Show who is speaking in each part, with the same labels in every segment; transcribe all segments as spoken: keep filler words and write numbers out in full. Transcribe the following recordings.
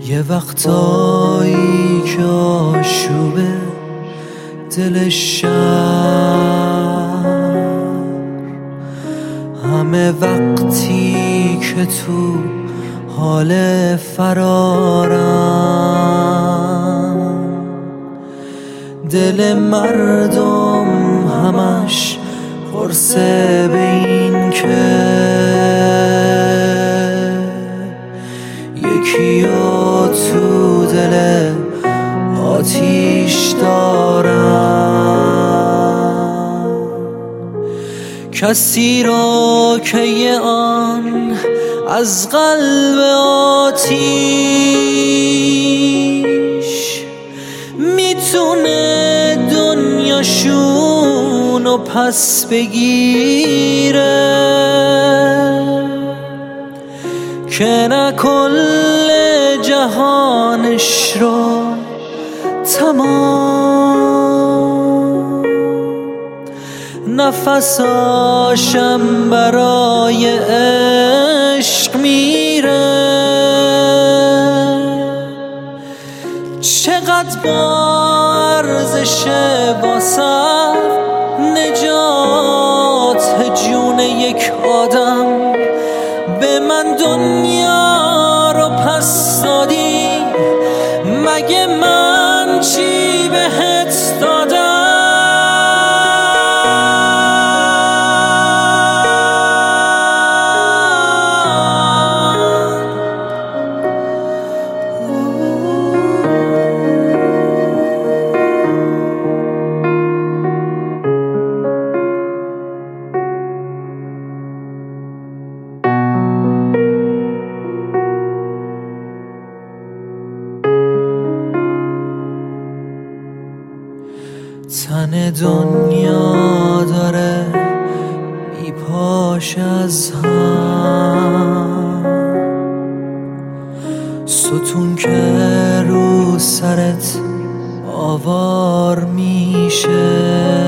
Speaker 1: یه وقتایی که آشوبه دل شهر، همه وقتی که تو حال فرارم، دل مردم همش قرصه به این که یکی رو تو دل آتیش دارم، کسی رو که یه آن از قلب آتیش میتونه دنیاشونو پس بگیره، که نه کل جهانش رو تمام نفساشم برای عشق میره. چقدر با ارزشه واسه نجات جون یک آدم، به من دنیا رو پس دادی، مگه من چی بهت دادم؟ تن دنیا داره میپاش از هم، ستون که رو سرت آوار میشه،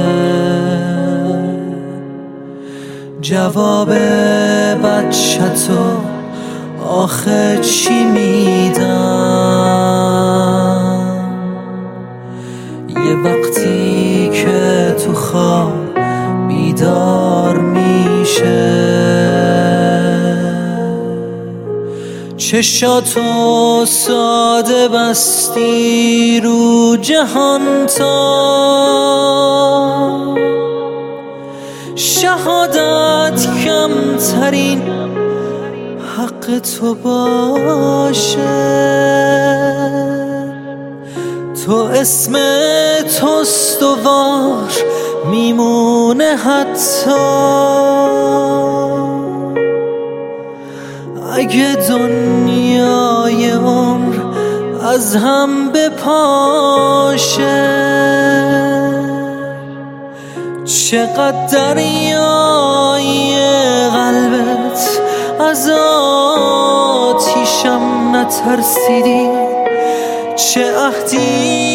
Speaker 1: جواب بچه‌تو آخه چی میدم؟ یه وقتی که تو خواب بیدار میشه، چشاتو ساده بستی رو جهان تا شهادت کمترین حق تو باشه. تو اسم تو استوار میمونه حتی اگه دنیای عمر از هم بپاشه. چقدر دریای قلبت از آتیشم نترسیدی، چه عهدی